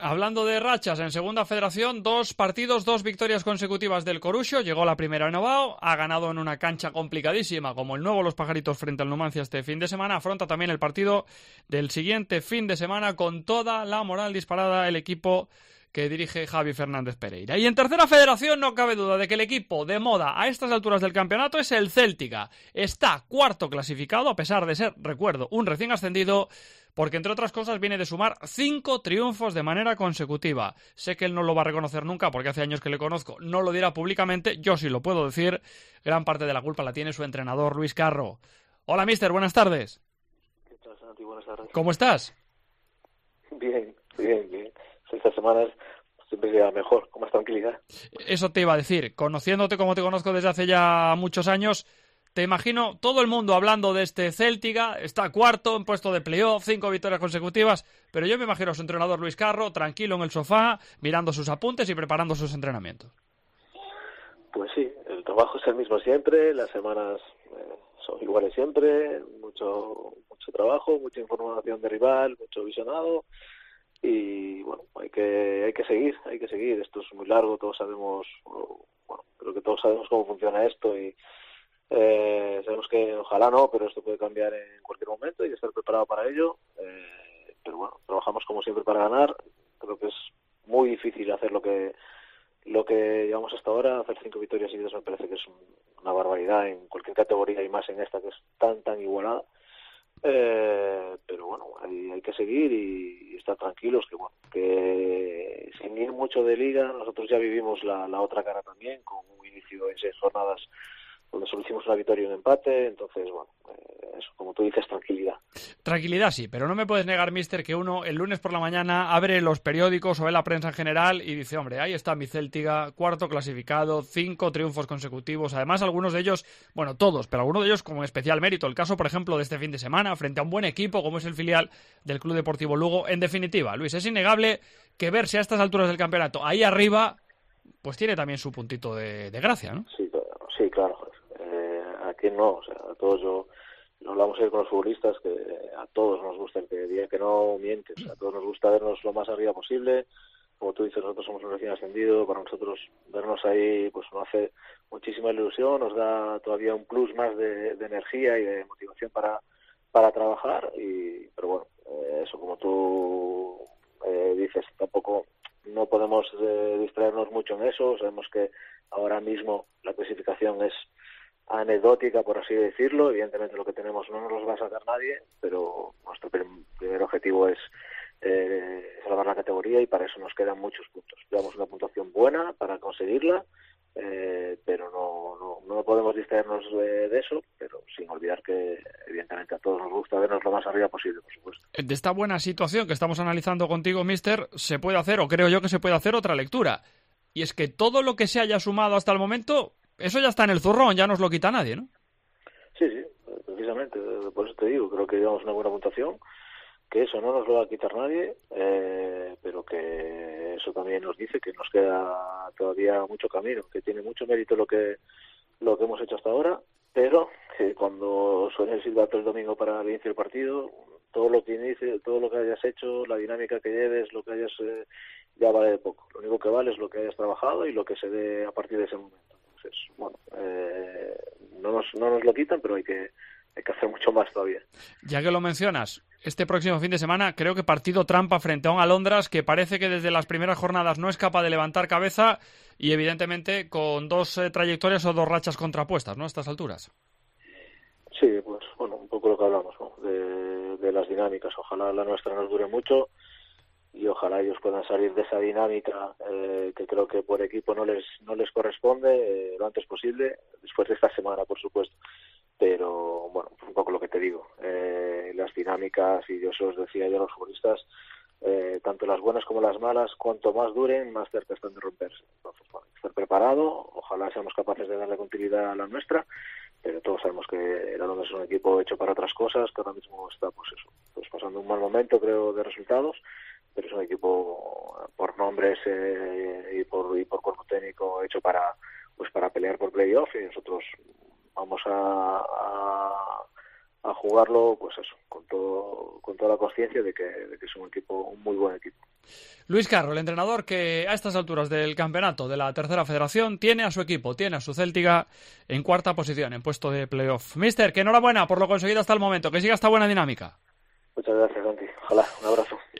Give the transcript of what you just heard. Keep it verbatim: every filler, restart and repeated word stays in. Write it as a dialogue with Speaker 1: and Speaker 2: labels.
Speaker 1: Hablando de rachas, en Segunda Federación, dos partidos, dos victorias consecutivas del Coruxo. Llegó la primera en Ovao, ha ganado en una cancha complicadísima, como el nuevo Los Pajaritos frente al Numancia este fin de semana. Afronta también el partido del siguiente fin de semana con toda la moral disparada el equipo que dirige Javi Fernández Pereira. Y en Tercera Federación no cabe duda de que el equipo de moda a estas alturas del campeonato es el Céltica. Está cuarto clasificado, a pesar de ser, recuerdo, un recién ascendido, porque entre otras cosas viene de sumar cinco triunfos de manera consecutiva. Sé que él no lo va a reconocer nunca porque hace años que le conozco, no lo dirá públicamente, yo sí lo puedo decir. Gran parte de la culpa la tiene su entrenador Luis Carro. Hola, mister, buenas tardes.
Speaker 2: ¿Qué tal, Santi? Buenas tardes.
Speaker 1: ¿Cómo estás?
Speaker 2: Bien, bien, bien. Estas semanas siempre queda mejor, con más tranquilidad.
Speaker 1: Eso te iba a decir, conociéndote como te conozco desde hace ya muchos años, te imagino todo el mundo hablando de este Céltica, está cuarto en puesto de playoff, cinco victorias consecutivas, pero yo me imagino a su entrenador Luis Carro, tranquilo en el sofá, mirando sus apuntes y preparando sus entrenamientos.
Speaker 2: Pues sí, el trabajo es el mismo siempre, las semanas eh, son iguales siempre, mucho mucho trabajo, mucha información de rival, mucho visionado, y bueno, hay que hay que seguir, hay que seguir. Esto es muy largo, todos sabemos, bueno, creo que todos sabemos cómo funciona esto y Eh, sabemos que ojalá no, pero esto puede cambiar en cualquier momento y hay que estar preparado para ello. Eh, pero bueno, trabajamos como siempre para ganar. Creo que es muy difícil hacer lo que lo que llevamos hasta ahora. Hacer cinco victorias seguidas me parece que es un, una barbaridad en cualquier categoría y más en esta que es tan tan igualada. Eh, pero bueno, hay, hay que seguir y, y estar tranquilos, que bueno, que sin ir mucho de liga, nosotros ya vivimos la, la otra cara también, con un inicio en seis jornadas donde solo hicimos una victoria y un empate. Entonces, bueno, eh, eso, como tú dices, tranquilidad.
Speaker 1: Tranquilidad sí, pero no me puedes negar, mister, que uno el lunes por la mañana abre los periódicos o ve la prensa en general y dice, hombre, ahí está mi Céltica, cuarto clasificado, cinco triunfos consecutivos, además algunos de ellos, bueno, todos, pero algunos de ellos con especial mérito. El caso, por ejemplo, de este fin de semana, frente a un buen equipo como es el filial del Club Deportivo Lugo. En definitiva, Luis, es innegable que verse a estas alturas del campeonato ahí arriba, pues tiene también su puntito de, de gracia, ¿no?
Speaker 2: Sí, sí, claro. ¿A quién no? O sea, a todos yo, lo hablamos ayer con los futbolistas, que a todos nos gusta, el que diga que no mientes, a todos nos gusta vernos lo más arriba posible. Como tú dices, nosotros somos un recién ascendido, para nosotros vernos ahí pues nos hace muchísima ilusión, nos da todavía un plus más de, de energía y de motivación para, para trabajar. Y pero bueno, eh, eso como tú eh, dices, tampoco no podemos eh, distraernos mucho en eso. Sabemos que ahora mismo la clasificación es anecdótica, por así decirlo. Evidentemente lo que tenemos no nos los va a sacar nadie, pero nuestro primer objetivo es eh, salvar la categoría y para eso nos quedan muchos puntos. Llevamos una puntuación buena para conseguirla, eh, pero no, no, no podemos distraernos de, de eso, pero sin olvidar que evidentemente a todos nos gusta vernos lo más arriba posible, por supuesto.
Speaker 1: De esta buena situación que estamos analizando contigo, mister, se puede hacer, o creo yo que se puede hacer, otra lectura, y es que todo lo que se haya sumado hasta el momento, eso ya está en el zurrón, ya nos lo quita nadie, ¿no?
Speaker 2: Sí, sí, precisamente, por eso te digo, creo que llevamos una buena puntuación, que eso no nos lo va a quitar nadie, eh, pero que eso también nos dice que nos queda todavía mucho camino, que tiene mucho mérito lo que lo que hemos hecho hasta ahora, pero que cuando suene el silbato el domingo para el inicio del partido, todo lo que inicie, todo lo que hayas hecho, la dinámica que lleves, lo que hayas, eh, ya vale de poco. Lo único que vale es lo que hayas trabajado y lo que se dé a partir de ese momento. Entonces, bueno, eh, no nos no nos lo quitan, pero hay que hay que hacer mucho más todavía.
Speaker 1: Ya que lo mencionas, este próximo fin de semana creo que partido trampa frente a un Alondras que parece que desde las primeras jornadas no es capaz de levantar cabeza y evidentemente con dos eh, trayectorias o dos rachas contrapuestas, ¿no? A estas alturas.
Speaker 2: Sí, pues bueno, un poco lo que hablamos, ¿no? de, de las dinámicas. Ojalá la nuestra nos dure mucho y ojalá ellos puedan salir de esa dinámica eh, que creo que por equipo no les no les corresponde eh, lo antes posible, después de esta semana, por supuesto. Pero bueno, un poco lo que te digo, eh, las dinámicas, y yo se os decía yo a los futbolistas, eh, tanto las buenas como las malas, cuanto más duren, más cerca están de romperse. Entonces, bueno, estar preparado, ojalá seamos capaces de darle continuidad a la nuestra, pero todos sabemos que el Alondra es un equipo hecho para otras cosas, que ahora mismo está pues eso, pues pasando un mal momento, creo, de resultados, pero es un equipo por nombres eh, y por y por cuerpo técnico hecho para pues para pelear por playoff, y nosotros vamos a, a, a jugarlo, pues eso, con todo, con toda la conciencia de que, de que es un equipo, un muy buen equipo.
Speaker 1: Luis Carro, el entrenador que a estas alturas del campeonato de la tercera federación tiene a su equipo, tiene a su Céltiga en cuarta posición, en puesto de playoff. Mister, que enhorabuena por lo conseguido hasta el momento, que siga esta buena dinámica.
Speaker 2: Muchas gracias, Santi. Ojalá, un abrazo.